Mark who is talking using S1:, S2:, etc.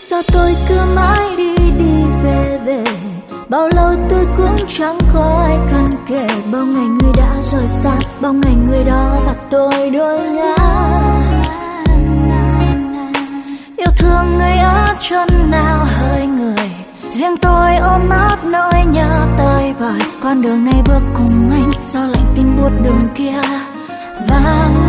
S1: Sao tôi cứ mãi đi đi về về, bao lâu tôi cũng chẳng có ai cần kể. Bao ngày người đã rời xa, bao ngày người đó và tôi đôi ngã. Yêu thương người ở chân nào hơi người, riêng tôi ôm ấp nỗi nhớ tơi bời. Con đường này bước cùng anh, gió lạnh tim buốt đường kia vắng.